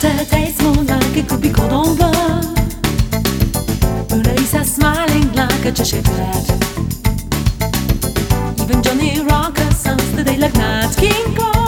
Saturday's moonlight, it could be cordon bleu. Mona Lisa smiling like a Cheshire cat. Even Johnny Rocker sounds the day like Nat King Cole.